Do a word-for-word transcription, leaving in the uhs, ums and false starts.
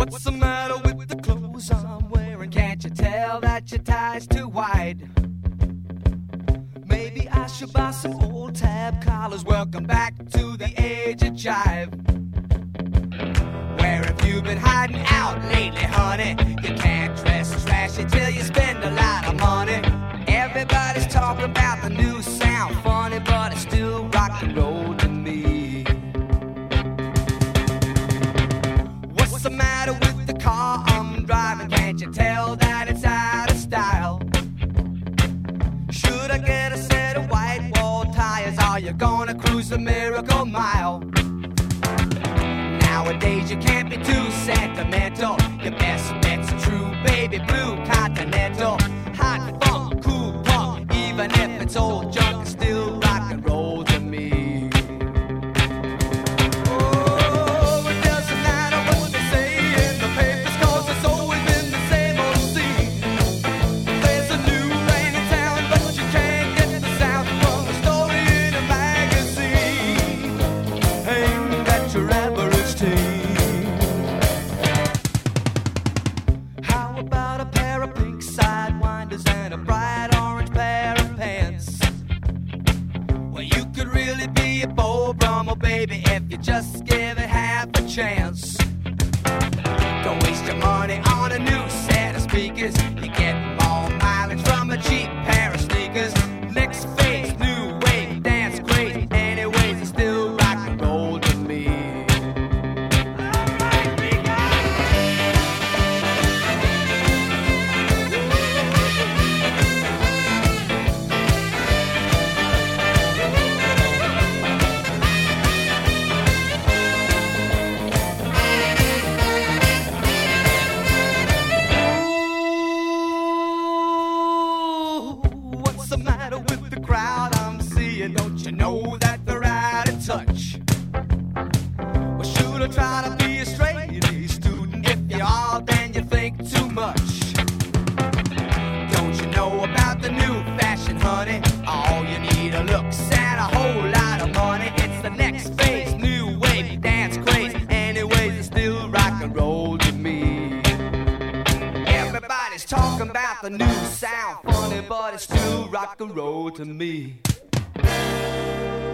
What's the matter with the clothes I'm wearing? Can't you tell that your tie's too wide? Maybe I should buy some old tab collars. Welcome back to the age of jive. Where have you been hiding out lately, honey? You can't dress trashy till you spend a lot of money. Everybody's talking about the new sound, funny, but it's still rock and roll to me. What's the matter with the car I'm driving? Can't you tell that it's out of style? Should I get a set of white wall tires? Are you gonna cruise the Miracle Mile? Nowadays you can't be too sentimental. Your best bet's a true baby blue Continental. Hot funk, cool punk, even if it's old junk, it's still rock and roll to me. Oh, it doesn't matter what they say in the papers, 'cause it's always been the same old scene. There's a new rain in town, but you can't get the sound from a story in a magazine aimed at your average teen. How about a pair of pink sidewinders and a bright orange pair of pants? Well, you could really be a Beau Brummel, baby, if you just give it half a chance. Don't waste your money on a new set of speakers. You get more mileage from a cheap pair of sneakers. Next phase, new wave, dance crazy. Anyways, it's still rock and roll to me. What's the matter with the crowd I'm seeing? Don't you know that they're out of touch? Well, should I try to be a straight A student? If you are, then you think too much. Don't you know about the new fashion, honey? All you need are looks and a whole lot of money. It's the next phase, new wave, dance craze. Anyways, it's still rock and roll to me. Everybody's talking about the new sound, funny, but it's still rock and roll to me.